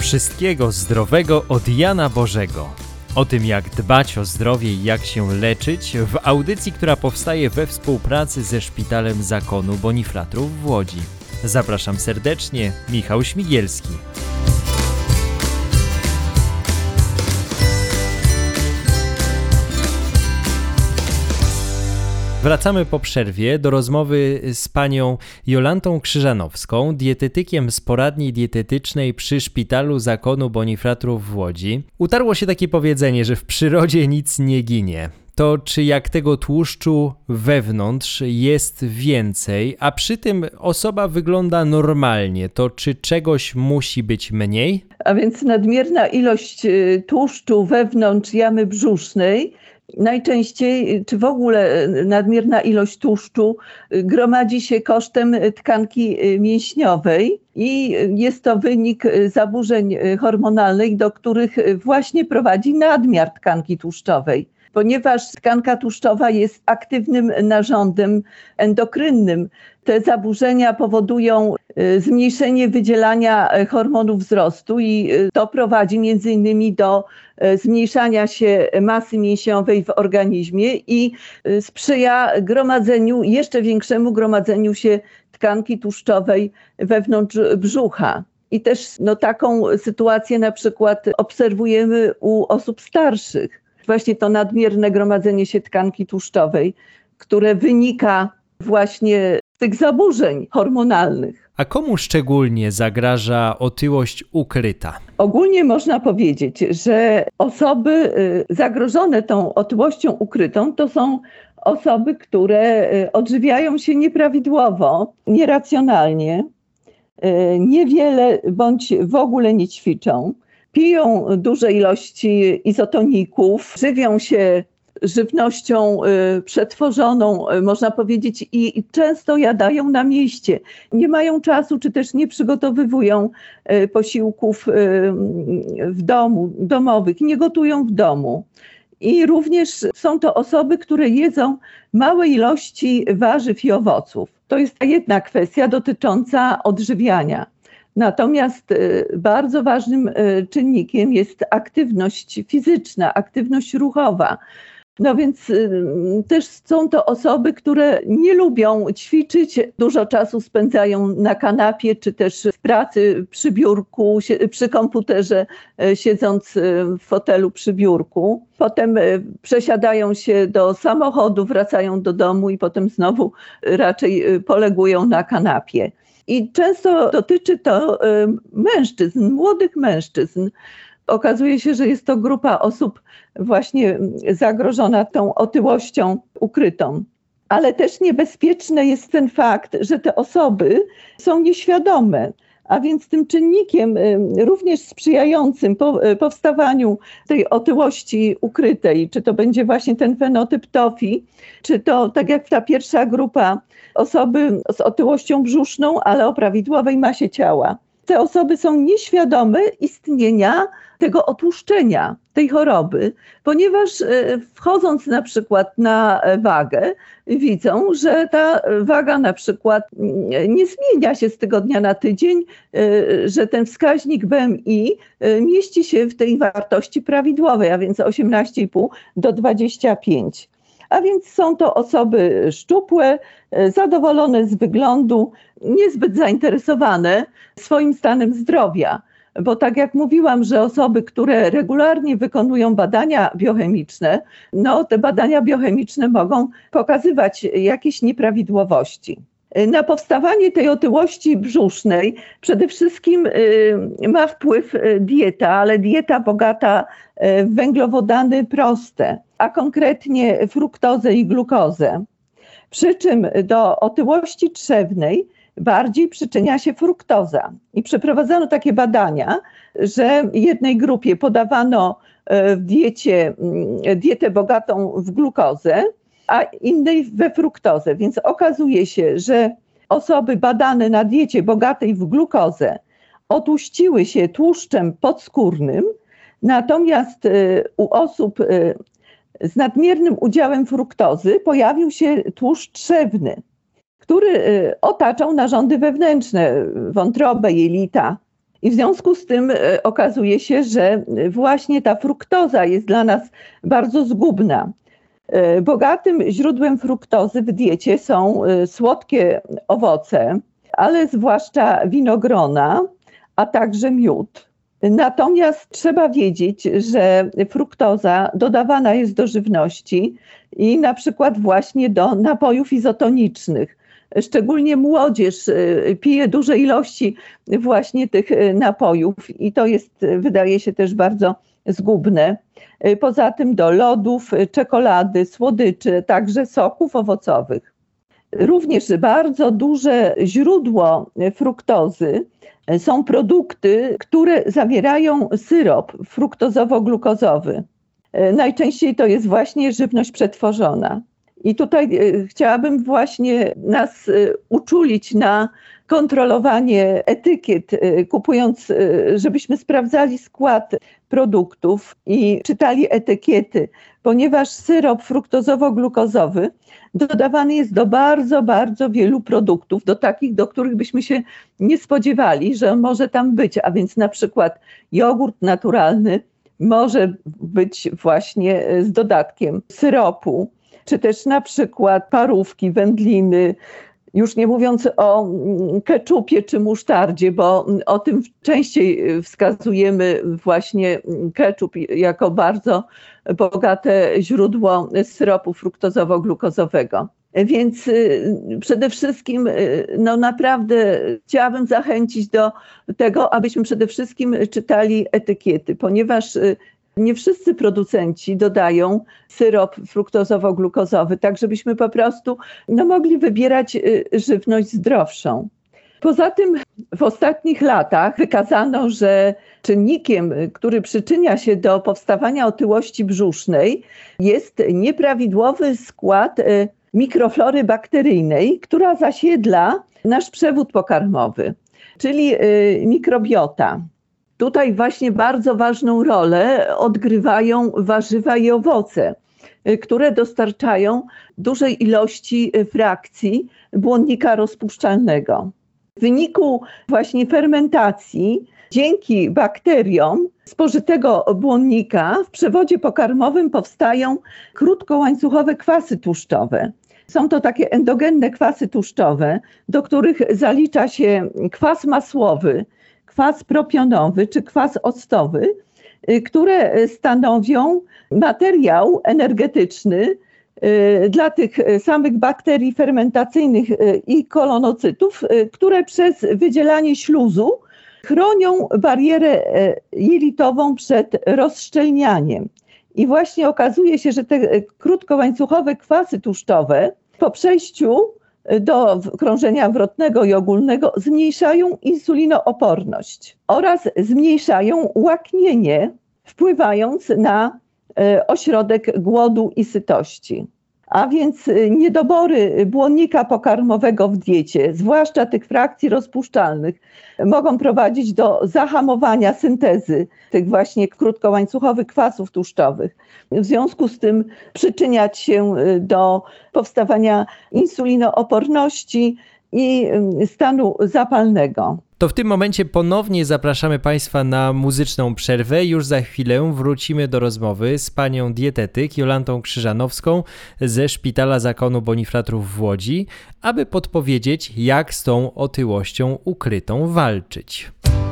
Wszystkiego zdrowego od Jana Bożego. O tym, jak dbać o zdrowie i jak się leczyć, w audycji, która powstaje we współpracy ze Szpitalem Zakonu Bonifratrów w Łodzi. Zapraszam serdecznie, Michał Śmigielski. Wracamy po przerwie do rozmowy z panią Jolantą Krzyżanowską, dietetykiem z poradni dietetycznej przy Szpitalu Zakonu Bonifratrów w Łodzi. Utarło się takie powiedzenie, że w przyrodzie nic nie ginie. To czy jak tego tłuszczu wewnątrz jest więcej, a przy tym osoba wygląda normalnie, to czy czegoś musi być mniej? A więc nadmierna ilość tłuszczu wewnątrz jamy brzusznej, najczęściej, czy w ogóle nadmierna ilość tłuszczu gromadzi się kosztem tkanki mięśniowej i jest to wynik zaburzeń hormonalnych, do których właśnie prowadzi nadmiar tkanki tłuszczowej. Ponieważ tkanka tłuszczowa jest aktywnym narządem endokrynnym, te zaburzenia powodują zmniejszenie wydzielania hormonów wzrostu i to prowadzi między innymi do zmniejszania się masy mięśniowej w organizmie i sprzyja jeszcze większemu gromadzeniu się tkanki tłuszczowej wewnątrz brzucha. I też taką sytuację na przykład obserwujemy u osób starszych. Właśnie to nadmierne gromadzenie się tkanki tłuszczowej, które wynika właśnie z tych zaburzeń hormonalnych. A komu szczególnie zagraża otyłość ukryta? Ogólnie można powiedzieć, że osoby zagrożone tą otyłością ukrytą to są osoby, które odżywiają się nieprawidłowo, nieracjonalnie, niewiele bądź w ogóle nie ćwiczą. Piją duże ilości izotoników, żywią się żywnością przetworzoną, można powiedzieć, i często jadają na mieście. Nie mają czasu, czy też nie przygotowywują posiłków w domu, domowych, nie gotują w domu. I również są to osoby, które jedzą małe ilości warzyw i owoców. To jest jedna kwestia dotycząca odżywiania. Natomiast bardzo ważnym czynnikiem jest aktywność fizyczna, aktywność ruchowa. No więc też są to osoby, które nie lubią ćwiczyć, dużo czasu spędzają na kanapie, czy też w pracy przy biurku, przy komputerze, siedząc w fotelu przy biurku. Potem przesiadają się do samochodu, wracają do domu i potem znowu raczej polegują na kanapie. I często dotyczy to mężczyzn, młodych mężczyzn. Okazuje się, że jest to grupa osób właśnie zagrożona tą otyłością ukrytą. Ale też niebezpieczny jest ten fakt, że te osoby są nieświadome. A więc tym czynnikiem również sprzyjającym powstawaniu tej otyłości ukrytej, czy to będzie właśnie ten fenotyp TOFI, czy to tak jak ta pierwsza grupa, osoby z otyłością brzuszną, ale o prawidłowej masie ciała. Te osoby są nieświadome istnienia tego otłuszczenia, tej choroby, ponieważ wchodząc na przykład na wagę, widzą, że ta waga na przykład nie zmienia się z tygodnia na tydzień, że ten wskaźnik BMI mieści się w tej wartości prawidłowej, a więc 18,5 do 25. A więc są to osoby szczupłe, zadowolone z wyglądu, niezbyt zainteresowane swoim stanem zdrowia. Bo tak jak mówiłam, że osoby, które regularnie wykonują badania biochemiczne, te badania biochemiczne mogą pokazywać jakieś nieprawidłowości. Na powstawanie tej otyłości brzusznej przede wszystkim ma wpływ dieta, ale dieta bogata w węglowodany proste, a konkretnie fruktozę i glukozę. Przy czym do otyłości trzewnej bardziej przyczynia się fruktoza. I przeprowadzono takie badania, że jednej grupie podawano w dietę bogatą w glukozę, a innej we fruktozę. Więc okazuje się, że osoby badane na diecie bogatej w glukozę otłuściły się tłuszczem podskórnym, natomiast u osób z nadmiernym udziałem fruktozy pojawił się tłuszcz trzewny, który otaczał narządy wewnętrzne, wątrobę, jelita. I w związku z tym okazuje się, że właśnie ta fruktoza jest dla nas bardzo zgubna. Bogatym źródłem fruktozy w diecie są słodkie owoce, ale zwłaszcza winogrona, a także miód. Natomiast trzeba wiedzieć, że fruktoza dodawana jest do żywności i na przykład właśnie do napojów izotonicznych. Szczególnie młodzież pije duże ilości właśnie tych napojów i to jest, wydaje się, też bardzo zgubne. Poza tym do lodów, czekolady, słodyczy, także soków owocowych. Również bardzo duże źródło fruktozy są produkty, które zawierają syrop fruktozowo-glukozowy. Najczęściej to jest właśnie żywność przetworzona. I tutaj chciałabym właśnie nas uczulić na kontrolowanie etykiet, kupując, żebyśmy sprawdzali skład produktów i czytali etykiety, ponieważ syrop fruktozowo-glukozowy dodawany jest do bardzo, bardzo wielu produktów, do takich, do których byśmy się nie spodziewali, że może tam być, a więc na przykład jogurt naturalny może być właśnie z dodatkiem syropu, czy też na przykład parówki, wędliny, już nie mówiąc o keczupie czy musztardzie, bo o tym częściej wskazujemy właśnie keczup jako bardzo bogate źródło syropu fruktozowo-glukozowego. Więc przede wszystkim naprawdę chciałabym zachęcić do tego, abyśmy przede wszystkim czytali etykiety, ponieważ nie wszyscy producenci dodają syrop fruktozowo-glukozowy, tak żebyśmy po prostu mogli wybierać żywność zdrowszą. Poza tym w ostatnich latach wykazano, że czynnikiem, który przyczynia się do powstawania otyłości brzusznej, jest nieprawidłowy skład mikroflory bakteryjnej, która zasiedla nasz przewód pokarmowy, czyli mikrobiota. Tutaj właśnie bardzo ważną rolę odgrywają warzywa i owoce, które dostarczają dużej ilości frakcji błonnika rozpuszczalnego. W wyniku właśnie fermentacji, dzięki bakteriom spożytego błonnika w przewodzie pokarmowym powstają krótkołańcuchowe kwasy tłuszczowe. Są to takie endogenne kwasy tłuszczowe, do których zalicza się kwas masłowy, kwas propionowy czy kwas octowy, które stanowią materiał energetyczny dla tych samych bakterii fermentacyjnych i kolonocytów, które przez wydzielanie śluzu chronią barierę jelitową przed rozszczelnianiem. I właśnie okazuje się, że te krótkołańcuchowe kwasy tłuszczowe po przejściu do krążenia wrotnego i ogólnego zmniejszają insulinooporność oraz zmniejszają łaknienie, wpływając na ośrodek głodu i sytości. A więc niedobory błonnika pokarmowego w diecie, zwłaszcza tych frakcji rozpuszczalnych, mogą prowadzić do zahamowania syntezy tych właśnie krótkołańcuchowych kwasów tłuszczowych. W związku z tym przyczyniać się do powstawania insulinooporności i stanu zapalnego. To w tym momencie ponownie zapraszamy Państwa na muzyczną przerwę. Już za chwilę wrócimy do rozmowy z panią dietetyk Jolantą Krzyżanowską ze Szpitala Zakonu Bonifratrów w Łodzi, aby podpowiedzieć, jak z tą otyłością ukrytą walczyć.